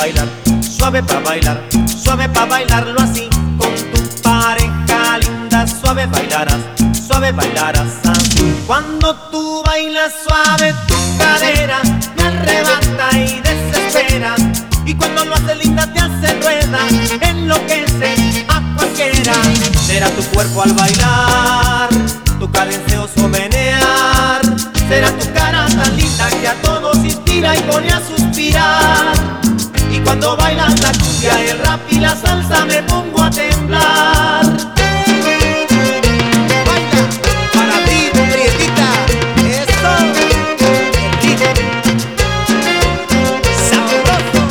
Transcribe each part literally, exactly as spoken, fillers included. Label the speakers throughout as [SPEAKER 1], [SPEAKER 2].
[SPEAKER 1] bailar, suave pa' bailar, suave pa' bailarlo así. Con tu pareja linda, suave bailarás, suave bailarás así. Cuando tú bailas suave, tu cadera me arrebata y desespera. Y cuando lo haces linda te hace rueda, enloquece a cualquiera. Será tu cuerpo al bailar, tu cadencioso menear. Será tu cara tan linda que a todos inspira y pone a suspirar. Y cuando bailas la cumbia, el rap y la salsa me pongo a temblar. Baila para ti, prietita, eso, el ritmo sabroso.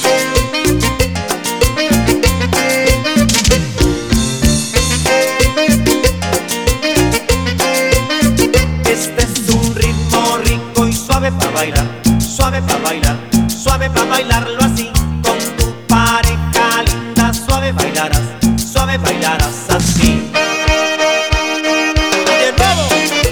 [SPEAKER 1] Este es un ritmo rico y suave para bailar, suave para bailar, suave para bailarlo así. Con tu pareja linda, suave bailarás, suave bailarás así. De nuevo,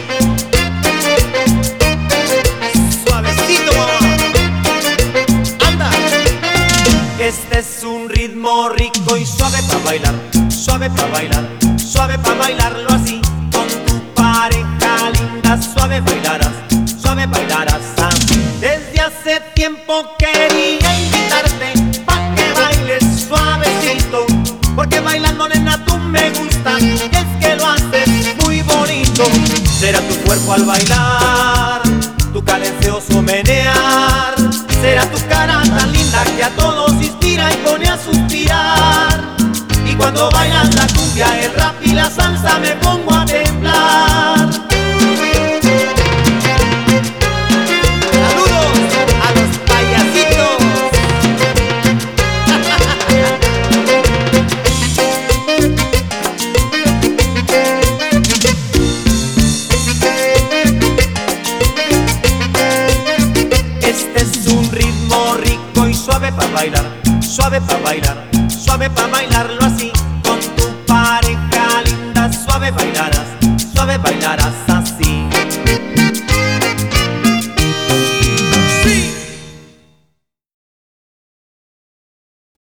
[SPEAKER 1] suavecito, mamá. Anda. Este es un ritmo rico y suave para bailar, suave para bailar, suave para bailarlo así. Con tu pareja linda, suave bailarás, suave bailarás así. Desde hace tiempo quería invitarte pa' que bailes suavecito, porque bailando nena tú me gustas y es que lo haces muy bonito. Será tu cuerpo al bailar, tu cadencioso menear. Será tu cara tan linda que a todos inspira y pone a suspirar. Y cuando bailas la cumbia, el rap y la salsa me pongo a temblar. Este es un ritmo rico y suave pa' bailar, suave pa' bailar, suave pa' bailarlo así. Con tu pareja linda, suave bailarás, suave bailarás.